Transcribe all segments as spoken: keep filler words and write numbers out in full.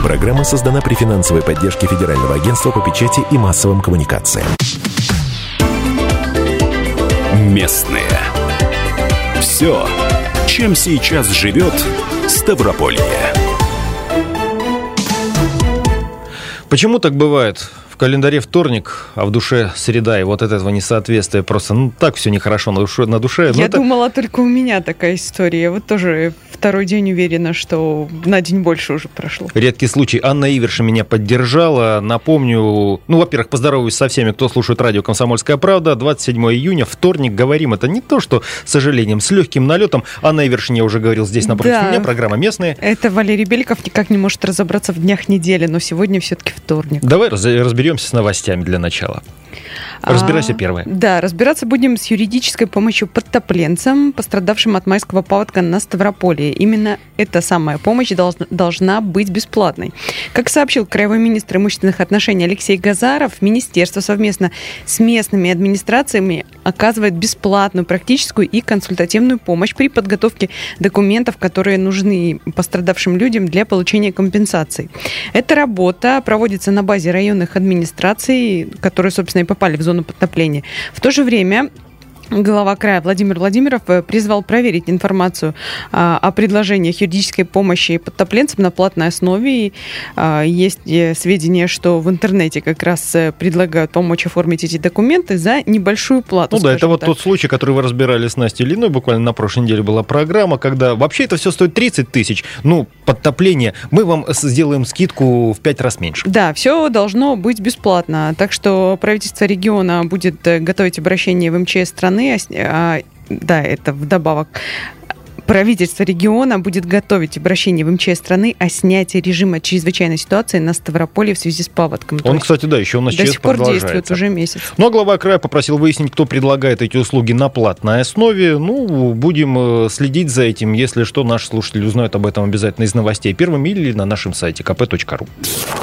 Программа создана при финансовой поддержке Федерального агентства по печати и массовым коммуникациям. Местные. Все, чем сейчас живет Ставрополье. Почему так бывает? В календаре вторник, а в душе среда, и вот от этого несоответствия просто, ну, так все нехорошо на душе. На душе. Я это... думала, только у меня такая история. Я вот тоже второй день уверена, что на день больше уже прошло. Редкий случай. Анна Иверша меня поддержала. Напомню, ну, во-первых, поздороваюсь со всеми, кто слушает радио «Комсомольская правда». двадцать седьмого июня, вторник, говорим. Это не то, что, с сожалением, с легким налетом. Анна Иверша, я уже говорил, здесь напротив да. меня, программа «Местные». Это Валерий Беликов никак не может разобраться в днях недели, но сегодня все-таки вторник. Давай разберемся с новостями для начала. Разбирайся а, первое. Да, разбираться будем с юридической помощью подтопленцам, пострадавшим от майского паводка на Ставрополье. Именно эта самая помощь должна, должна быть бесплатной. Как сообщил краевой министр имущественных отношений Алексей Газаров, министерство совместно с местными администрациями оказывает бесплатную практическую и консультативную помощь при подготовке документов, которые нужны пострадавшим людям для получения компенсаций. Эта работа проводится на базе районных администраций, которые, собственно, и попали в зону подтопления. В то же время глава края Владимир Владимиров призвал проверить информацию а, о предложениях юридической помощи подтопленцам на платной основе. И, а, есть сведения, что в интернете как раз предлагают помочь оформить эти документы за небольшую плату. Ну да, это вот так. тот случай, который вы разбирали с Настей Ильиной. Буквально на прошлой неделе была программа, когда вообще это все стоит тридцать тысяч. Ну, подтопление. Мы вам сделаем скидку в пять раз меньше. Да, все должно быть бесплатно. Так что правительство региона будет готовить обращение в эм че эс страны. А, да, это вдобавок. Правительство региона будет готовить обращение в эм че эс страны о снятии режима чрезвычайной ситуации на Ставрополье в связи с паводком. Он, кстати, да, еще у нас до сих пор действует уже месяц. Ну, а глава края попросил выяснить, кто предлагает эти услуги на платной основе. Ну, будем следить за этим. Если что, наши слушатели узнают об этом обязательно из новостей первыми или на нашем сайте ка пэ точка ру.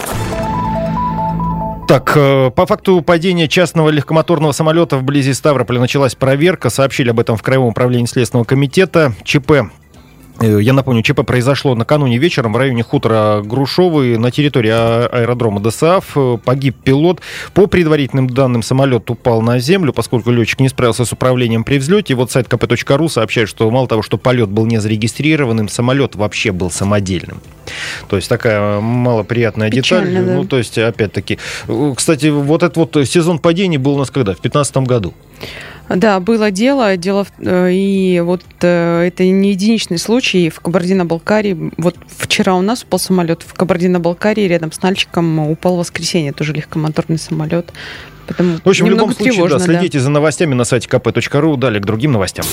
Так, по факту падения частного легкомоторного самолета вблизи Ставрополя началась проверка. Сообщили об этом в Краевом управлении Следственного комитета. ЧП, я напомню, ЧП произошло накануне вечером в районе хутора Грушовый на территории аэродрома дэ эс а эф. Погиб пилот. По предварительным данным, самолет упал на землю, поскольку летчик не справился с управлением при взлете. И вот сайт ка пэ точка ру сообщает, что мало того, что полет был не зарегистрированным, самолет вообще был самодельным. То есть такая малоприятная Печально, деталь. да. Ну, то есть, опять-таки, кстати, вот этот вот сезон падений был у нас когда? В две тысячи пятнадцатом году. Да, было дело, дело и вот это не единичный случай в Кабардино-Балкарии. Вот вчера у нас упал самолет в Кабардино-Балкарии, рядом с Нальчиком упал в воскресенье, тоже легкомоторный самолет. Поэтому в общем, в любом случае, тревожно, да, следите да. за новостями на сайте ка пэ точка ру. Далее к другим новостям.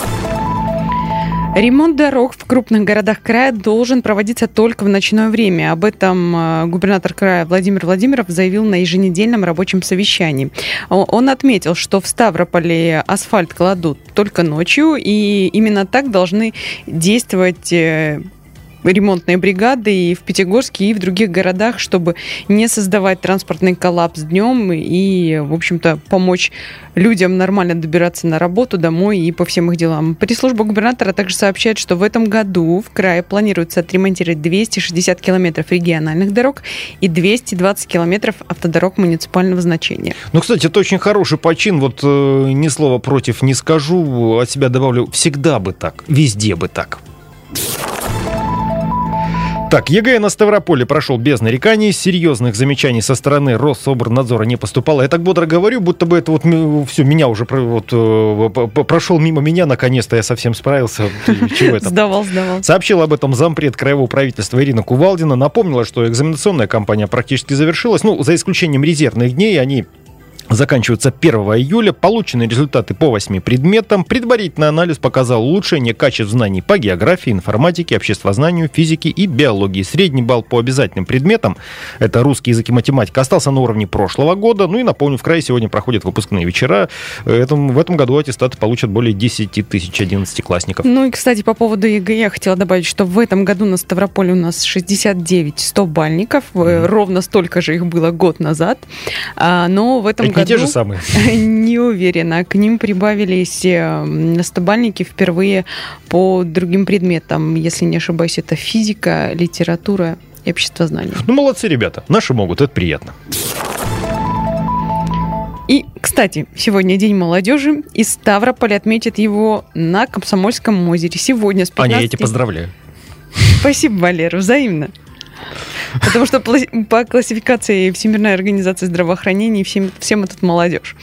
Ремонт дорог в крупных городах края должен проводиться только в ночное время. Об этом губернатор края Владимир Владимиров заявил на еженедельном рабочем совещании. Он отметил, что в Ставрополе асфальт кладут только ночью, и именно так должны действовать ремонтные бригады и в Пятигорске, и в других городах, чтобы не создавать транспортный коллапс днем и, в общем-то, помочь людям нормально добираться на работу, домой и по всем их делам. Пресс-служба губернатора также сообщает, что в этом году в крае планируется отремонтировать двести шестьдесят километров региональных дорог и двести двадцать километров автодорог муниципального значения. Ну, кстати, это очень хороший почин. Вот э, ни слова против не скажу, от себя добавлю, всегда бы так, везде бы так. Так, ЕГЭ на Ставрополе прошел без нареканий, серьезных замечаний со стороны Рособорнадзора не поступало. Я так бодро говорю, будто бы это вот все, меня уже вот, прошел мимо меня, наконец-то я совсем справился. Чего это? Сдавал, сдавал. Сообщила об этом зампред краевого правительства Ирина Кувалдина. Напомнила, что экзаменационная кампания практически завершилась. Ну, за исключением резервных дней, они заканчиваются первого июля. Полученные результаты по восьми предметам. Предварительный анализ показал улучшение качеств знаний по географии, информатике, обществознанию, физике и биологии. Средний балл по обязательным предметам, это русский язык и математика, остался на уровне прошлого года. Ну и напомню, в крае сегодня проходят выпускные вечера. Этом, в этом году аттестаты получат более десять тысяч одиннадцатиклассников. Ну и, кстати, по поводу ЕГЭ я хотела добавить, что в этом году на Ставрополе у нас шестьдесят девять стобальников. Mm-hmm. Ровно столько же их было год назад. А, но в этом Это году... не те же самые? Не уверена. К ним прибавились стобальники впервые по другим предметам. Если не ошибаюсь, это физика, литература и обществознания. Ну, молодцы ребята. Наши могут, это приятно. И, кстати, сегодня День молодежи, и Ставрополь отметит его на Комсомольском озере. Сегодня с пятнадцати... Аня, я тебя поздравляю. Спасибо, Валера, взаимно. Потому что по классификации Всемирной организации здравоохранения всем, всем это молодежь.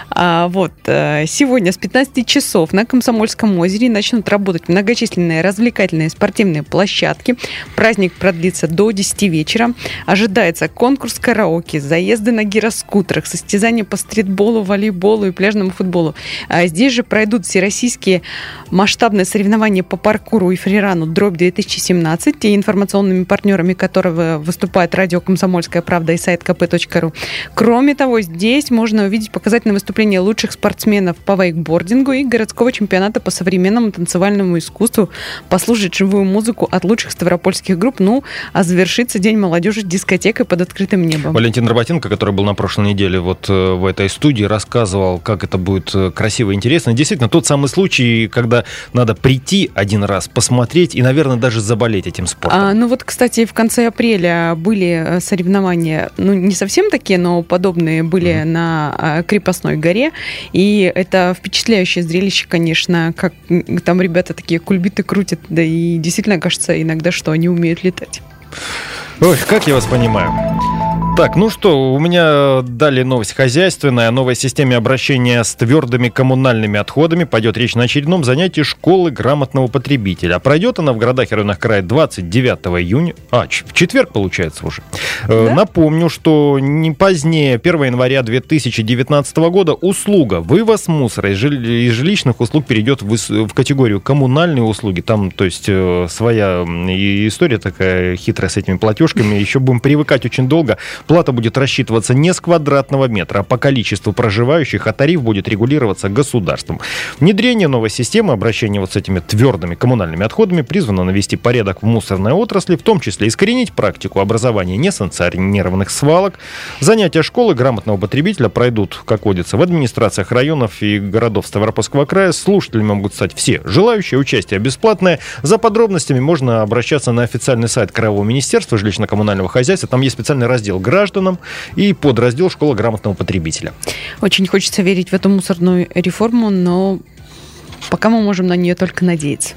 А вот сегодня с пятнадцати часов на Комсомольском озере начнут работать многочисленные развлекательные спортивные площадки. Праздник продлится до десяти вечера. Ожидается конкурс караоке, заезды на гироскутерах, состязания по стритболу, волейболу и пляжному футболу. А здесь же пройдут всероссийские масштабные соревнования по паркуру и фрирану «Дробь-две тысячи семнадцать», и информационными партнерами которого выступает радио «Комсомольская правда» и сайт ка пэ точка ру. Кроме того, здесь можно увидеть показательные выступления лучших спортсменов по вейкбордингу и городского чемпионата по современному танцевальному искусству, послушать живую музыку от лучших ставропольских групп, ну, а завершится День молодежи дискотекой под открытым небом. Валентин Работенко, который был на прошлой неделе вот в этой студии, рассказывал, как это будет красиво и интересно. Действительно, тот самый случай, когда надо прийти один раз, посмотреть и, наверное, даже заболеть этим спортом. А, ну вот, кстати, в конце апреля были соревнования, ну, не совсем такие, но подобные были mm-hmm. на Крепостной горе. И это впечатляющее зрелище, конечно, как там ребята такие кульбиты крутят. Да и действительно кажется иногда, что они умеют летать. Ой, как я вас понимаю. Так, ну что, у меня дали новость хозяйственная. О новой системе обращения с твердыми коммунальными отходами пойдет речь на очередном занятии школы грамотного потребителя. А пройдет она в городах и районах края двадцать девятого июня. А, в четверг, получается, уже. Да? Напомню, что не позднее первого января две тысячи девятнадцатого года услуга вывоз мусора из жилищных услуг перейдет в, в категорию коммунальные услуги. Там, то есть, своя история такая хитрая с этими платежками. Еще будем привыкать очень долго. Плата будет рассчитываться не с квадратного метра, а по количеству проживающих, а тариф будет регулироваться государством. Внедрение новой системы обращения вот с этими твердыми коммунальными отходами призвано навести порядок в мусорной отрасли, в том числе искоренить практику образования несанкционированных свалок. Занятия школы грамотного потребителя пройдут, как водится, в администрациях районов и городов Ставропольского края. Слушателями могут стать все желающие, участие бесплатное. За подробностями можно обращаться на официальный сайт Краевого министерства жилищно-коммунального хозяйства. Там есть специальный раздел гражданам и подраздел «Школа грамотного потребителя». Очень хочется верить в эту мусорную реформу, но пока мы можем на нее только надеяться.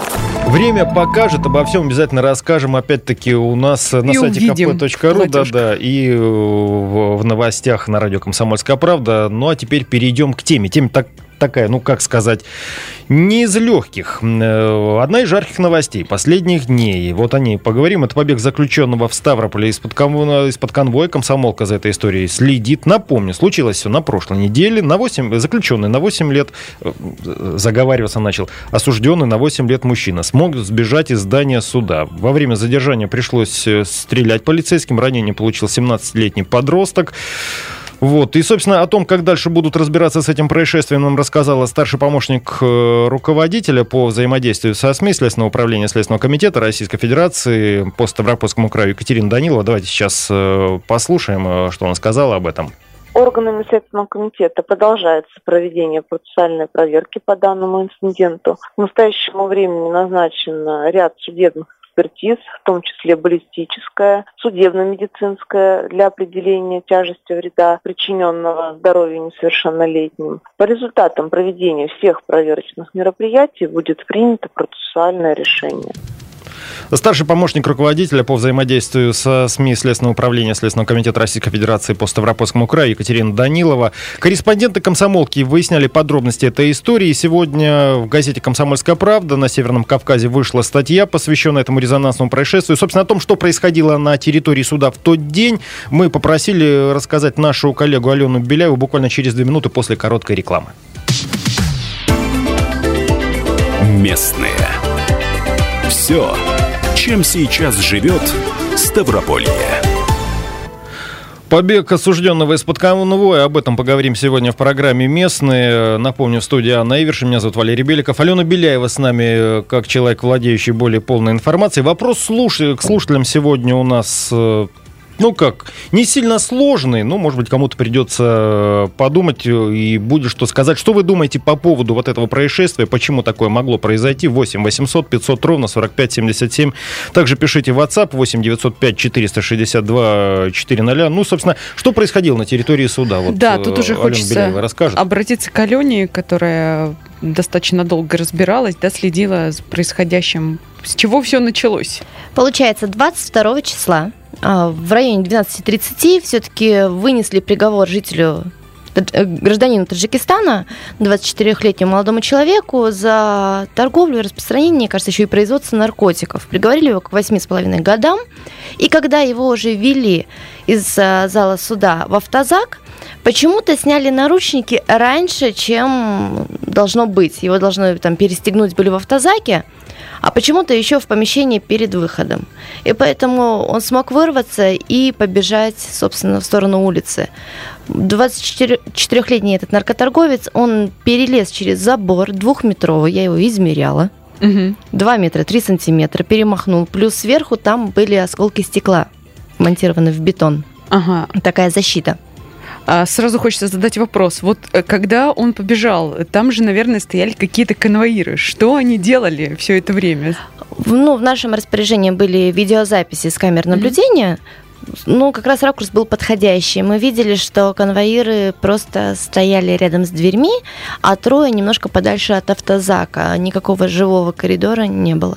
Время покажет, обо всем обязательно расскажем. Опять-таки у нас на и сайте ка пэ точка ру, да-да, и в, в новостях на радио «Комсомольская правда». Ну а теперь перейдем к теме. Тема так, такая, ну как сказать, не из легких. Одна из жарких новостей последних дней. Вот о ней поговорим. Это побег заключенного в Ставрополе из-под, конвоя, из-под конвоя. Комсомолка за этой историей следит. Напомню, случилось все на прошлой неделе. На восемь, заключенный на восемь лет, заговариваться начал, осужденный на восемь лет мужчина смог сбежать из здания суда. Во время задержания пришлось стрелять полицейским. Ранение получил семнадцатилетний подросток. Вот. И, собственно, о том, как дальше будут разбираться с этим происшествием, нам рассказала старший помощник руководителя по взаимодействию со СМИ Следственного управления Следственного комитета Российской Федерации по Ставропольскому краю Екатерина Данилова. Давайте сейчас послушаем, что она сказала об этом. Органами Следственного комитета продолжается проведение процессуальной проверки по данному инциденту. К настоящему времени назначен ряд судебных экспертиз, в том числе баллистическая, судебно-медицинская, для определения тяжести вреда, причиненного здоровью несовершеннолетним. По результатам проведения всех проверочных мероприятий будет принято процессуальное решение. Старший помощник руководителя по взаимодействию со СМИ Следственного управления Следственного комитета Российской Федерации по Ставропольскому краю Екатерина Данилова. Корреспонденты «Комсомолки» выясняли подробности этой истории. Сегодня в газете «Комсомольская правда» на Северном Кавказе вышла статья, посвященная этому резонансному происшествию. Собственно, о том, что происходило на территории суда в тот день, мы попросили рассказать нашу коллегу Алену Беляеву буквально через две минуты после короткой рекламы. Местные. Все, чем сейчас живет Ставрополье. Побег осужденного из-под конвоя. Об этом поговорим сегодня в программе «Местные». Напомню, в студии Анна Ивершин, меня зовут Валерий Беликов. Алена Беляева с нами, как человек, владеющий более полной информацией. Вопрос слуш... к слушателям сегодня у нас ну как, не сильно сложный, но, может быть, кому-то придется подумать и будет что сказать. Что вы думаете по поводу вот этого происшествия, почему такое могло произойти? восемь восемьсот пятьсот ровно сорок пять семьдесят семь. Также пишите в WhatsApp восемь девятьсот пять четыреста шестьдесят два четыреста. Ну, собственно, что происходило на территории суда? Вот, да, тут уже Алена хочется Беляева расскажет. Обратиться к Алене, которая достаточно долго разбиралась, да, следила за происходящим. С чего все началось? Получается, двадцать второго числа в районе двенадцать тридцать все-таки вынесли приговор жителю, гражданину Таджикистана, двадцатичетырёхлетнему молодому человеку, за торговлю и распространение, кажется, еще и производство наркотиков. Приговорили его к восьми с половиной годам. И когда его уже вели из зала суда в автозак, почему-то сняли наручники раньше, чем должно быть. Его должны там перестегнуть были в автозаке, а почему-то еще в помещении перед выходом. И поэтому он смог вырваться и побежать, собственно, в сторону улицы. двадцатичетырёхлетний этот наркоторговец, он перелез через забор двухметровый, я его измеряла, угу. два метра три сантиметра, перемахнул, плюс сверху там были осколки стекла, монтированы в бетон. Ага. Такая защита. Сразу хочется задать вопрос. Вот когда он побежал, там же, наверное, стояли какие-то конвоиры. Что они делали все это время? Ну, в нашем распоряжении были видеозаписи с камер наблюдения. Mm-hmm. Ну, как раз ракурс был подходящий. Мы видели, что конвоиры просто стояли рядом с дверьми, а трое немножко подальше от автозака. Никакого живого коридора не было.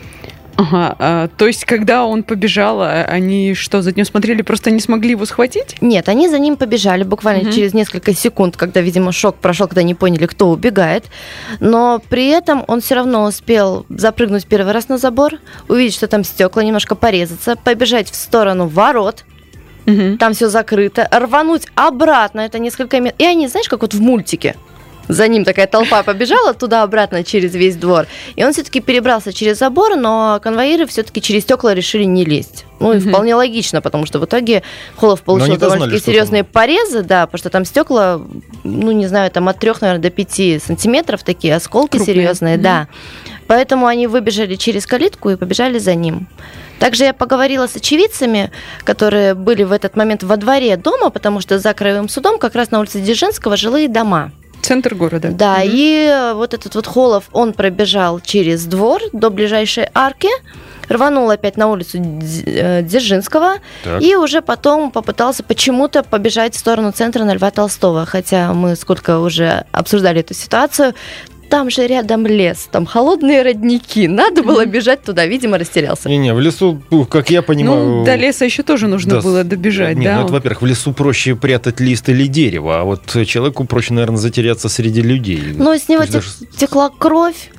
Ага, а, то есть, когда он побежал, они что, за ним смотрели, просто не смогли его схватить? Нет, они за ним побежали буквально угу. через несколько секунд, когда, видимо, шок прошел, когда не поняли, кто убегает. Но при этом он все равно успел запрыгнуть первый раз на забор, увидеть, что там стекла, немножко порезаться, побежать в сторону ворот. Угу. Там все закрыто, рвануть обратно, это несколько метров. И они, знаешь, как вот в мультике. За ним такая толпа побежала туда-обратно через весь двор. И он все-таки перебрался через забор, но конвоиры все-таки через стекла решили не лезть. Ну, и mm-hmm. вполне логично, потому что в итоге Холов получил довольно-таки серьезные там порезы, да, потому что там стекла, ну, не знаю, там от трех, наверное, до пяти сантиметров такие осколки крупные. Серьезные, mm-hmm. да. Поэтому они выбежали через калитку и побежали за ним. Также я поговорила с очевидцами, которые были в этот момент во дворе дома, потому что за краевым судом как раз на улице Дзержинского жилые дома. Центр города. Да, mm-hmm. и вот этот вот Холов, он пробежал через двор до ближайшей арки, рванул опять на улицу Дзержинского так. и уже потом попытался почему-то побежать в сторону центра на Льва Толстого. Хотя мы сколько уже обсуждали эту ситуацию, там же рядом лес, там холодные родники. Надо было бежать туда, видимо, растерялся. Не-не, в лесу, как я понимаю... Ну, до леса еще тоже нужно да, было добежать, не, да? Ну, это, во-первых, в лесу проще прятать лист или дерево, а вот человеку проще, наверное, затеряться среди людей. Ну, с него тек- текла кровь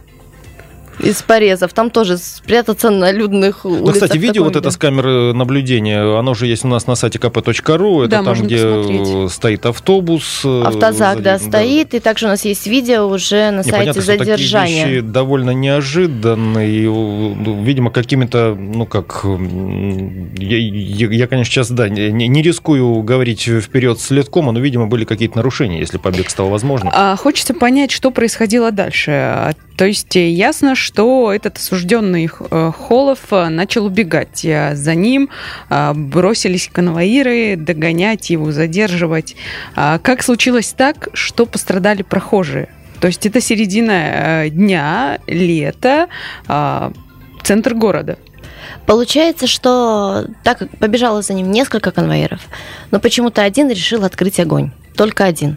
из порезов. Там тоже спрятаться на людных улицах. Ну, кстати, видео вот это с камеры наблюдения, оно уже есть у нас на сайте ка пэ точка ру. Это да, там, где посмотреть. Стоит автобус. Автозак, да, стоит. Да. И также у нас есть видео уже на не, сайте понятно, задержания. Что такие вещи довольно неожиданные. Видимо, какими-то, ну как... Я, я, я конечно, сейчас, да, не, не рискую говорить вперед следкома, но, видимо, были какие-то нарушения, если побег стал возможным. А хочется понять, что происходило дальше. То есть ясно, что этот осужденный Холов начал убегать. За ним бросились конвоиры догонять его, задерживать. Как случилось так, что пострадали прохожие? То есть это середина дня, лето, центр города. Получается, что так как побежало за ним несколько конвоиров, но почему-то один решил открыть огонь. Только один.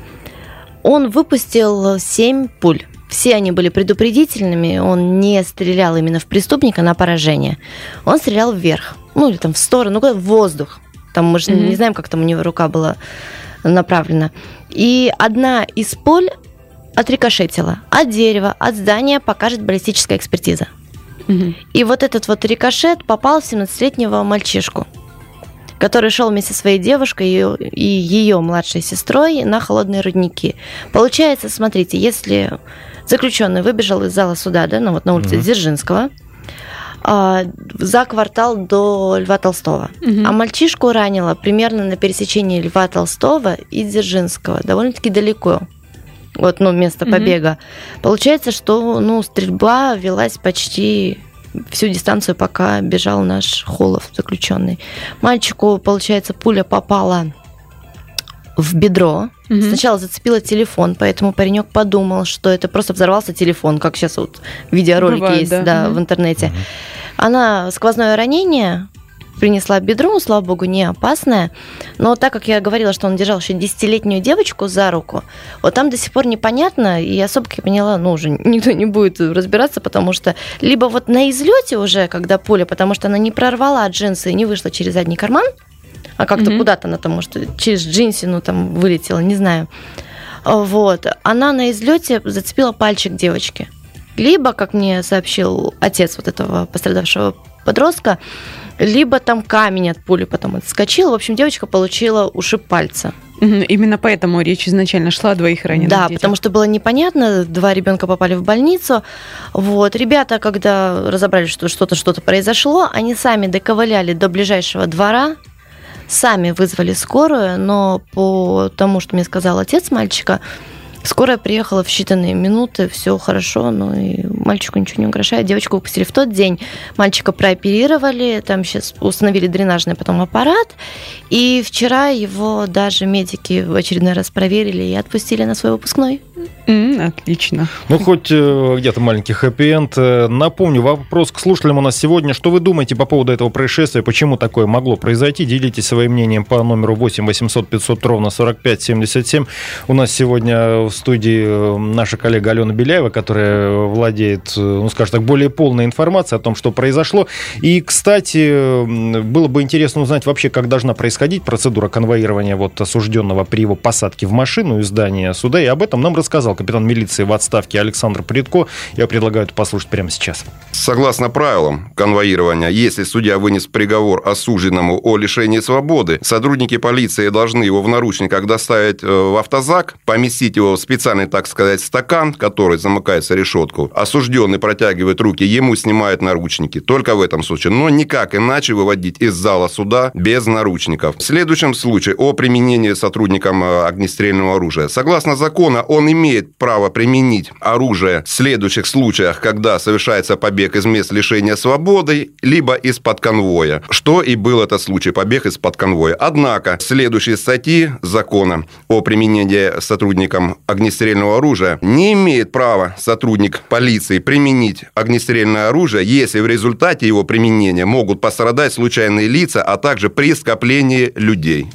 Он выпустил семь пуль. Все они были предупредительными, он не стрелял именно в преступника на поражение. Он стрелял вверх, ну или там в сторону, в воздух. Там мы же mm-hmm. не знаем, как там у него рука была направлена. И одна из пуль отрикошетила от дерева, от здания, покажет баллистическая экспертиза. Mm-hmm. И вот этот вот рикошет попал в семнадцатилетнего мальчишку, который шел вместе со своей девушкой и ее младшей сестрой на холодные рудники. Получается, смотрите, если заключенный выбежал из зала суда, да, ну, вот на улице mm-hmm. Дзержинского, а, за квартал до Льва Толстого, mm-hmm. а мальчишку ранило примерно на пересечении Льва Толстого и Дзержинского, довольно-таки далеко. Вот, ну, место mm-hmm. побега. Получается, что, ну, стрельба велась почти всю дистанцию, пока бежал наш Холов заключенный. Мальчику, получается, пуля попала в бедро. Угу. Сначала зацепила телефон, поэтому паренек подумал, что это просто взорвался телефон, как сейчас вот видеоролики Бывает, есть да. Да, угу. в интернете. Угу. Она сквозное ранение принесла бедру, слава богу, не опасная. Но так как я говорила, что он держал еще десятилетнюю девочку за руку, вот там до сих пор непонятно, и особо, как я поняла, ну, уже никто не будет разбираться, потому что либо вот на излете уже, когда пуля, потому что она не прорвала джинсы и не вышла через задний карман, а как-то mm-hmm. куда-то она там, может, через джинсину там вылетела, не знаю. Вот. Она на излете зацепила пальчик девочки. Либо, как мне сообщил отец вот этого пострадавшего подростка, либо там камень от пули потом отскочил. В общем, девочка получила ушиб пальца. Именно поэтому речь изначально шла о двоих раненых Да, детях. потому что было непонятно, два ребенка попали в больницу. Вот. Ребята, когда разобрали, что что-то, что-то произошло, они сами доковыляли до ближайшего двора, сами вызвали скорую, но по тому, что мне сказал отец мальчика, скорая приехала в считанные минуты, все хорошо, но и мальчику ничего не угрожает. Девочку выпустили в тот день, мальчика прооперировали, там сейчас установили дренажный потом аппарат, и вчера его даже медики в очередной раз проверили и отпустили на свой выпускной. Mm, отлично. Ну, хоть э, где-то маленький хэппи-энд. Напомню, вопрос к слушателям у нас сегодня. Что вы думаете по поводу этого происшествия? Почему такое могло произойти? Делитесь своим мнением по номеру восемь восемьсот пятьсот ровно сорок пять семьдесят семь. У нас сегодня в студии наша коллега Алена Беляева, которая владеет, ну, скажем так, более полной информацией о том, что произошло. И, кстати, было бы интересно узнать вообще, как должна происходить процедура конвоирования вот осужденного при его посадке в машину из здания суда. И об этом нам рассказал капитан милиции в отставке Александр Прядко. Я предлагаю это послушать прямо сейчас. Согласно правилам конвоирования, если судья вынес приговор осужденному о лишении свободы, сотрудники полиции должны его в наручниках доставить в автозак, поместить его в специальный, так сказать, стакан, который замыкается решетку. Осужденный протягивает руки, ему снимают наручники. Только в этом случае. Но никак иначе выводить из зала суда без наручников. В следующем случае о применении сотрудникам огнестрельного оружия. Согласно закону, он имеет право применить оружие в следующих случаях, когда совершается побег из мест лишения свободы, либо из-под конвоя. Что и был этот случай, побег из-под конвоя. Однако, следующие статьи закона о применении сотрудникам огнестрельного оружия не имеет права сотрудник полиции применить огнестрельное оружие, если в результате его применения могут пострадать случайные лица, а также при скоплении людей.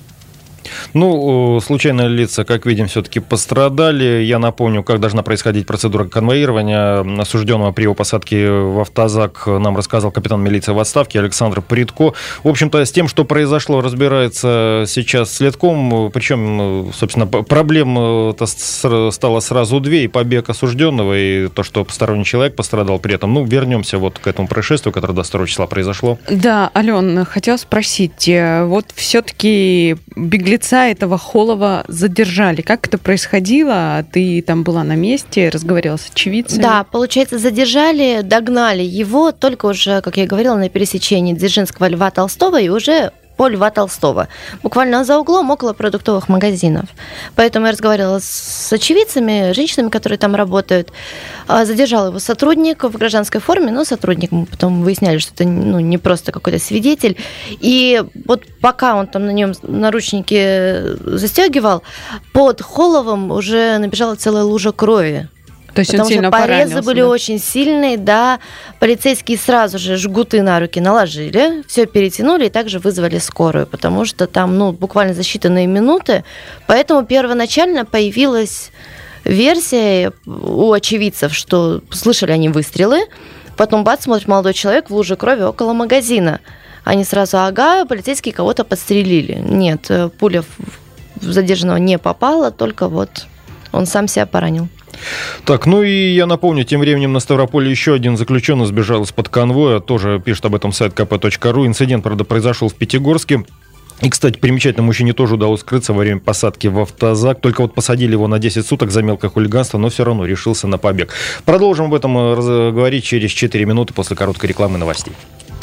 Ну, случайные лица, как видим, все-таки пострадали. Я напомню, как должна происходить процедура конвоирования осужденного при его посадке в автозак, нам рассказал капитан милиции в отставке Александр Прядко. В общем-то, с тем, что произошло, разбирается сейчас следком. Причем, собственно, проблем стало сразу две. И побег осужденного, и то, что посторонний человек пострадал при этом. Ну, вернемся вот к этому происшествию, которое до второго числа произошло. Да, Ален, хотела спросить, вот все-таки беглеца этого Холова задержали. Как это происходило? Ты там была на месте, разговаривала с очевидцами? Да, получается, задержали, догнали его только уже, как я говорила, на пересечении Дзержинского Льва Толстого и уже по Льва Толстого. Буквально за углом около продуктовых магазинов. Поэтому я разговаривала с очевидцами, женщинами, которые там работают. Задержал его сотрудник в гражданской форме, но сотрудник, мы потом выясняли, что это, ну, не просто какой-то свидетель. И вот пока он там на нем наручники застегивал, под Холовым уже набежала целая лужа крови. То есть Потому он сильно что порезы поранился, были да? очень сильные, да. Полицейские сразу же жгуты на руки наложили, все перетянули и также вызвали скорую, потому что там, ну, буквально за считанные минуты. Поэтому первоначально появилась версия у очевидцев, что слышали они выстрелы, потом бац, смотрит молодой человек в луже крови около магазина. Они сразу, ага, полицейские кого-то подстрелили. Нет, пуля в задержанного не попала, только вот он сам себя поранил. Так, ну и я напомню, тем временем на Ставрополе еще один заключенный сбежал из-под конвоя, тоже пишет об этом сайт ка пэ точка ру. Инцидент, правда, произошел в Пятигорске. И, кстати, примечательно, мужчине тоже удалось скрыться во время посадки в автозак. Только вот посадили его на десять суток за мелкое хулиганство, но все равно решился на побег. Продолжим об этом говорить через четыре минуты после короткой рекламы новостей.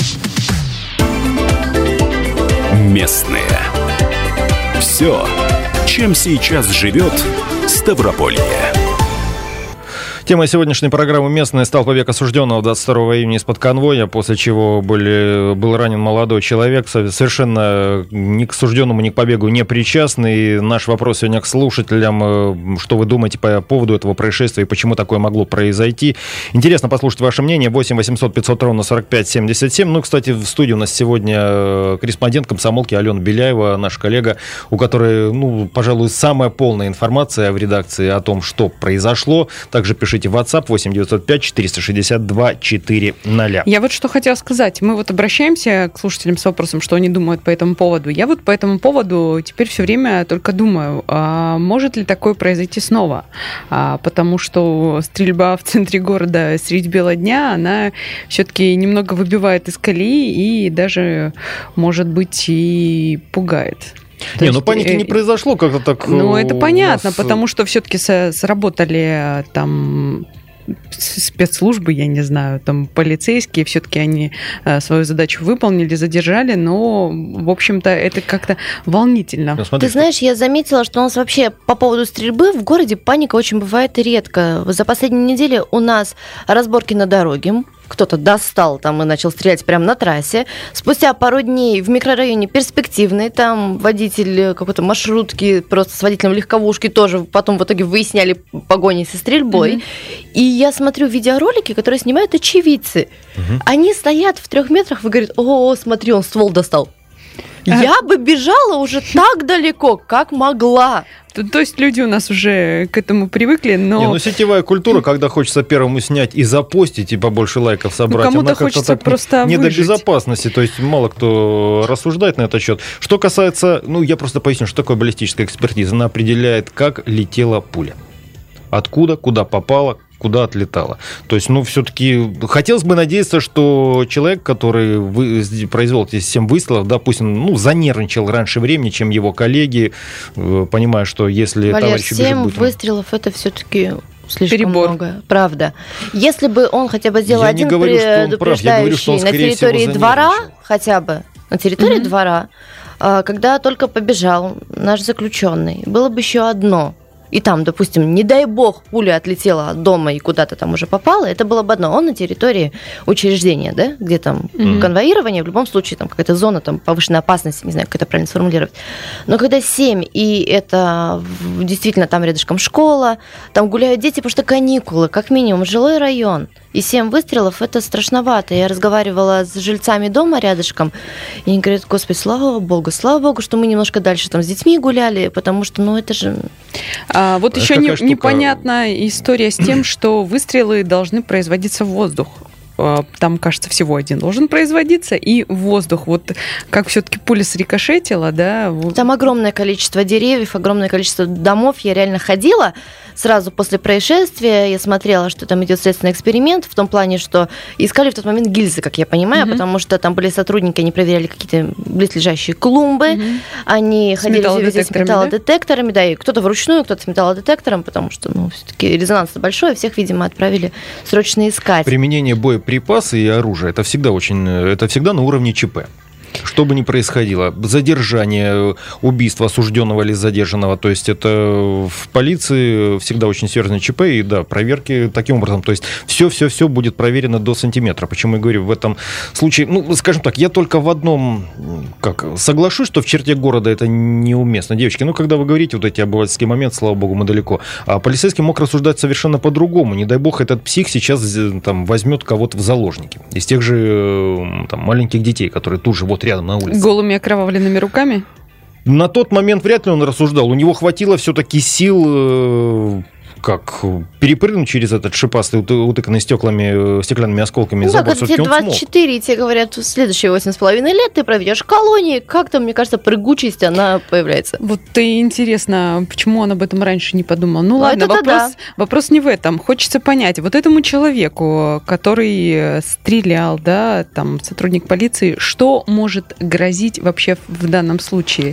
Местные. Все, чем сейчас живет Ставрополье. Темой сегодняшней программы «Местная» стал побег осужденного двадцать второго июня из-под конвоя, после чего были, был ранен молодой человек, совершенно ни к осужденному, ни к побегу не причастный. И наш вопрос сегодня к слушателям: что вы думаете по поводу этого происшествия и почему такое могло произойти? Интересно послушать ваше мнение. восемь восемьсот пятьсот ровно сорок пять семьдесят семь. Ну, кстати, в студии у нас сегодня корреспондент «Комсомолки» Алена Беляева, наш коллега, у которой, ну, пожалуй, самая полная информация в редакции о том, что произошло. Также пишите в WhatsApp восемь девятьсот пять четыреста шестьдесят два четыреста. Я вот что хотела сказать. Мы вот обращаемся к слушателям с вопросом, что они думают по этому поводу. Я вот по этому поводу теперь все время только думаю, а может ли такое произойти снова? А, потому что стрельба в центре города средь бела дня, она все-таки немного выбивает из колеи и даже, может быть, и пугает. То не, есть, ну паники э, не произошло, как-то так. Ну, это понятно, нас... потому что все-таки со- сработали там спецслужбы, я не знаю, там полицейские, все-таки они э, свою задачу выполнили, задержали, но, в общем-то, это как-то волнительно. Ну, смотри, Ты знаешь, я заметила, что у нас вообще по поводу стрельбы в городе паника очень бывает редко. За последние недели у нас разборки на дороге. Кто-то достал там и начал стрелять прямо на трассе. Спустя пару дней в микрорайоне Перспективный, там водитель какой-то маршрутки просто с водителем легковушки тоже потом в итоге выясняли погони со стрельбой. Mm-hmm. И я смотрю видеоролики, которые снимают очевидцы. Mm-hmm. Они стоят в трех метрах и говорят: о, смотри, он ствол достал. Я бы бежала уже так далеко, как могла. То, то есть люди у нас уже к этому привыкли, но... Не, ну сетевая культура, когда хочется первому снять и запостить, и побольше лайков собрать, ну, кому-то хочется просто не выжить. до безопасности, то есть мало кто рассуждает на этот счет. Что касается, ну я просто поясню, что такое баллистическая экспертиза. Она определяет, как летела пуля, откуда, куда попала, куда отлетала. То есть, ну, все-таки хотелось бы надеяться, что человек, который вы, произвел эти семь выстрелов, допустим, ну, занервничал раньше времени, чем его коллеги, понимая, что если Валер, товарищ убежит... семь будет... выстрелов – это все-таки слишком перебор. Много. Правда. Если бы он хотя бы сделал я один говорю, предупреждающий на территории двора, хотя бы на территории mm-hmm. двора, когда только побежал наш заключенный, было бы еще одно. И там, допустим, не дай бог, пуля отлетела от дома и куда-то там уже попала, это было бы одно. Он на территории учреждения, да, где там mm-hmm. конвоирование, в любом случае там какая-то зона там повышенной опасности, не знаю, как это правильно сформулировать. Но когда семь, и это действительно там рядышком школа, там гуляют дети, потому что каникулы, как минимум, жилой район, и семь выстрелов, это страшновато. Я разговаривала с жильцами дома рядышком, и они говорят: господи, слава богу, слава богу, что мы немножко дальше там с детьми гуляли, потому что, ну, это же... А, вот еще не, непонятная история с тем, что выстрелы должны производиться в воздух. Там, кажется, всего один должен производиться, и воздух. Вот как все-таки пуля срикошетила, да? Там огромное количество деревьев, огромное количество домов. Я реально ходила сразу после происшествия, я смотрела, что там идет следственный эксперимент, в том плане, что искали в тот момент гильзы, как я понимаю, mm-hmm. потому что там были сотрудники, они проверяли какие-то близлежащие клумбы, mm-hmm. они с ходили везде с металлодетекторами, да? да, и кто-то вручную, кто-то с металлодетектором, потому что, ну, все-таки резонанс большой, всех, видимо, отправили срочно искать. Применение боеприпасы и оружия — это всегда очень, это всегда на уровне ЧП. Что бы ни происходило, задержание, убийство осужденного или задержанного, то есть это в полиции всегда очень серьезный ЧП, и да, проверки таким образом, то есть все-все-все будет проверено до сантиметра. Почему я говорю в этом случае, ну, скажем так, я только в одном, как, соглашусь, что в черте города это неуместно. Девочки, ну, когда вы говорите вот эти обывательские моменты, слава богу, мы далеко, а полицейский мог рассуждать совершенно по-другому. Не дай бог этот псих сейчас там возьмет кого-то в заложники. Из тех же там маленьких детей, которые тут же вот рядом на улице. Голыми окровавленными руками? На тот момент вряд ли он рассуждал. У него хватило все-таки сил... как перепрыгнуть через этот шипастый, утыканный стеклами, стеклянными осколками ну, забор. Да, тебе двадцать четыре, и тебе говорят, в следующие восемь с половиной лет ты проведешь колонии. Как-то, мне кажется, прыгучесть, она появляется. Вот и интересно, почему он об этом раньше не подумал. Ну, ну ладно, вопрос, да. вопрос не в этом. Хочется понять, вот этому человеку, который стрелял, да, там, сотрудник полиции, что может грозить вообще в данном случае?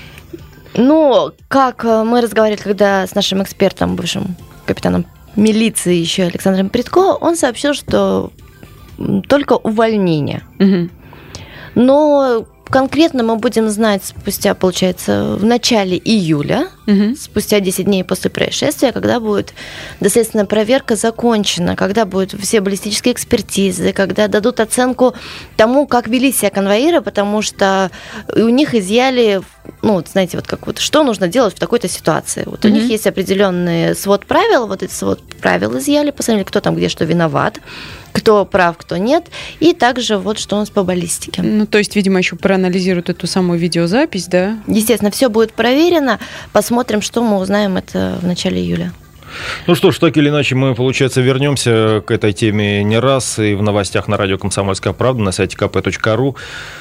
Ну, как мы разговаривали, когда с нашим экспертом, бывшим капитаном милиции еще Александром Прядко, он сообщил, что только увольнение. Угу. Но конкретно мы будем знать спустя, получается, в начале июля, угу. спустя десять дней после происшествия, когда будет доследственная проверка закончена, когда будут все баллистические экспертизы, когда дадут оценку тому, как вели себя конвоиры, потому что у них изъяли, ну, вот, знаете, вот как вот, что нужно делать в такой-то ситуации. Вот угу. у них есть определенный свод правил, вот этот свод правил изъяли, посмотрели, кто там где что виноват, кто прав, кто нет, и также вот что у нас по баллистике. Ну, то есть, видимо, еще проанализируют эту самую видеозапись, да? Естественно, все будет проверено. Посмотрим, что мы узнаем это в начале июля. Ну что ж, так или иначе, мы, получается, вернемся к этой теме не раз и в новостях на радио «Комсомольская правда», на сайте ка пэ точка ру.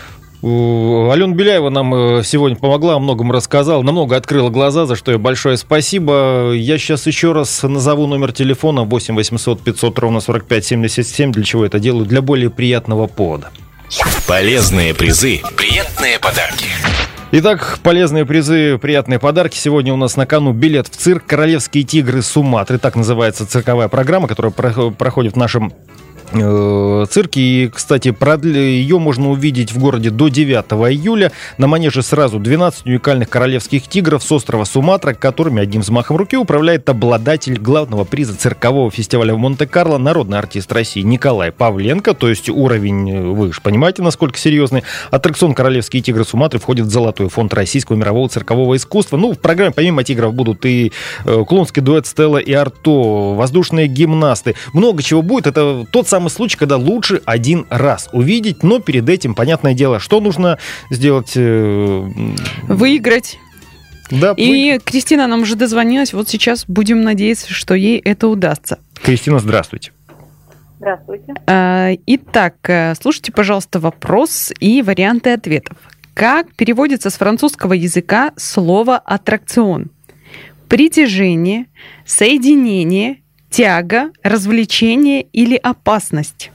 Алена Беляева нам сегодня помогла, о многом рассказала, намного открыла глаза, за что ей большое спасибо. Я сейчас еще раз назову номер телефона восемь восемьсот пятьсот ровно сорок пять семьдесят семь. Для чего это делаю? Для более приятного повода. Полезные призы, приятные подарки. Итак, полезные призы, приятные подарки. Сегодня у нас на кону билет в цирк «Королевские тигры Суматры». Так называется цирковая программа, которая проходит в нашем цирке. И, кстати, ее можно увидеть в городе до девятого июля. На манеже сразу двенадцать уникальных королевских тигров с острова Суматра, которыми одним взмахом руки управляет обладатель главного приза циркового фестиваля в Монте-Карло, народный артист России Николай Павленко. То есть уровень, вы же понимаете, насколько серьезный. Аттракцион «Королевские тигры Суматры» входит в золотой фонд российского мирового циркового искусства. Ну, в программе помимо тигров будут и клоунский дуэт Стелла и Арто, воздушные гимнасты. Много чего будет. Это тот самый случай, когда лучше один раз увидеть, но перед этим, понятное дело, что нужно сделать? Выиграть. Да, и вы... Кристина нам уже дозвонилась, вот сейчас будем надеяться, что ей это удастся. Кристина, здравствуйте. Здравствуйте. Итак, слушайте, пожалуйста, вопрос и варианты ответов. Как переводится с французского языка слово «аттракцион»? Притяжение, соединение, тяга, развлечение или опасность?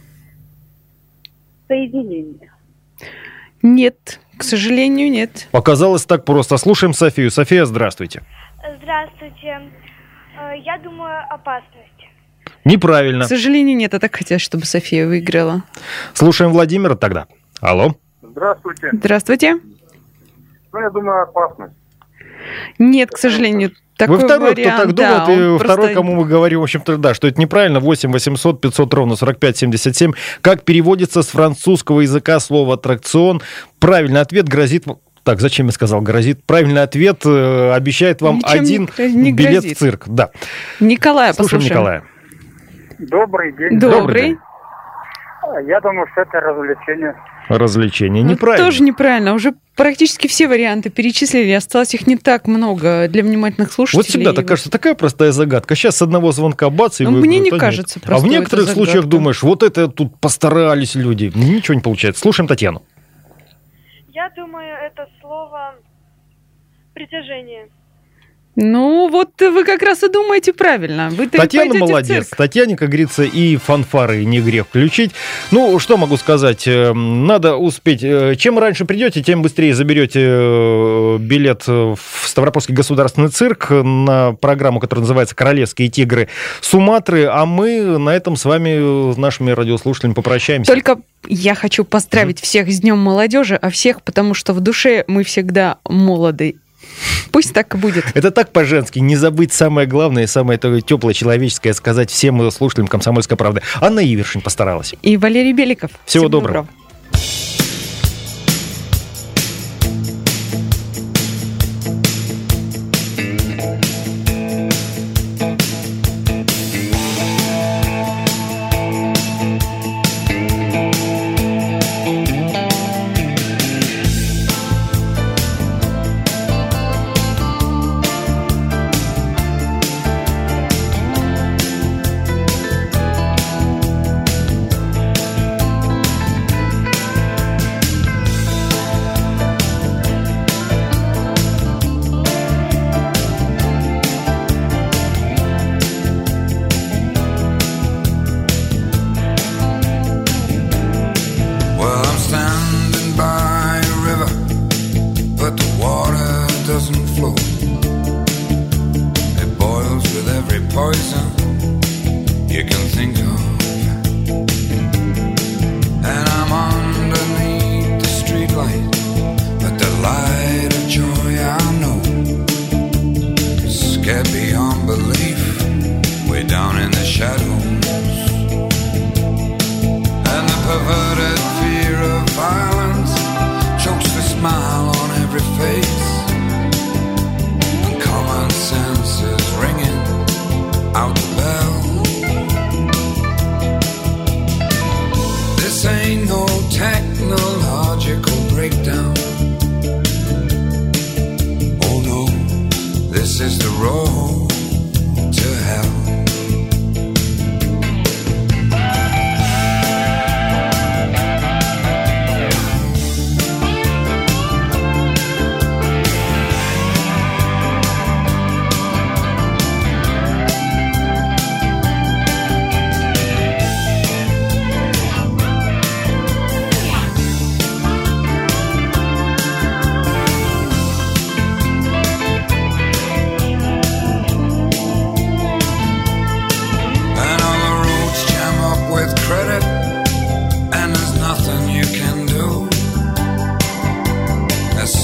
Соединение. Нет, к сожалению, нет. Показалось так просто. Слушаем Софию. София, здравствуйте. Здравствуйте. Я думаю, опасность. Неправильно. К сожалению, нет. А так хотелось, чтобы София выиграла. Слушаем Владимира тогда. Алло. Здравствуйте. Здравствуйте. Ну, я думаю, опасность. Нет, к сожалению, такой Вы второй, вариант, кто так да, думает, и просто... второй, кому мы говорим, в общем-то, да, что это неправильно. восемь восемьсот пятьсот ровно сорок пять семьдесят семь. Как переводится с французского языка слово «аттракцион»? Правильный ответ грозит... Так, зачем я сказал грозит? Правильный ответ э, обещает вам Ничем один не билет грозит. в цирк. Да. Николая, Слушаем послушаем. Николая. Добрый день. Добрый. Добрый день. Я думаю, что это развлечение. Развлечение. Ну, Неправильно. тоже неправильно. Уже практически все варианты перечислили. Осталось их не так много для внимательных слушателей. Вот всегда так кажется, такая простая загадка. Сейчас с одного звонка бац, и Ну, вы... мне не да, кажется нет. А в простой некоторых эта случаях загадка. думаешь, вот это тут постарались люди. Ничего не получается. Слушаем Татьяну. Я думаю, это слово притяжение. Ну, вот вы как раз и думаете правильно. Вы-то Татьяна пойдете в молодец. цирк. Татьяне, как говорится, и фанфары не грех включить. Ну, что могу сказать? Надо успеть. Чем раньше придете, тем быстрее заберете билет в Ставропольский государственный цирк на программу, которая называется «Королевские тигры Суматры». А мы на этом с вами, с нашими радиослушателями, попрощаемся. Только я хочу поздравить mm-hmm. всех с Днем молодежи, а всех, потому что в душе мы всегда молоды. Пусть так и будет. Это так по-женски. Не забыть самое главное, самое теплое человеческое сказать всем слушателям «Комсомольской правды». Анна Ивершин постаралась. И Валерий Беликов. Всего, Всего доброго. доброго.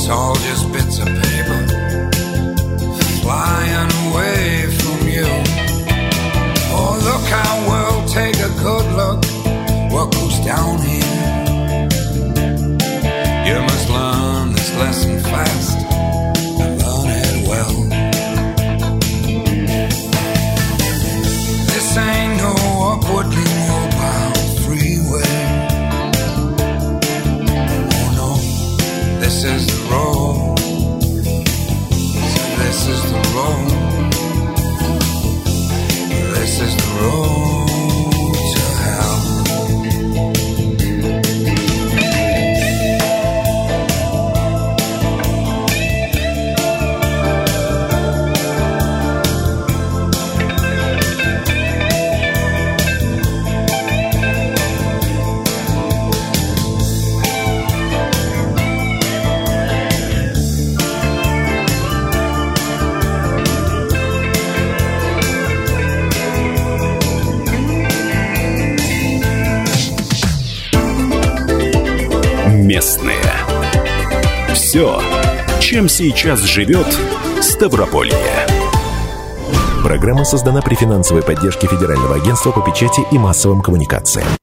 It's all just bits of paper flying away from you. Oh, look how we'll take a good look what goes down here. You must learn this lesson fast and learn it well. This ain't no upwardly mobile freeway. Oh no, this is the road. So this is the road. This is the road to hell. Местные. Все, чем сейчас живет Ставрополье. Программа создана при финансовой поддержке Федерального агентства по печати и массовым коммуникациям.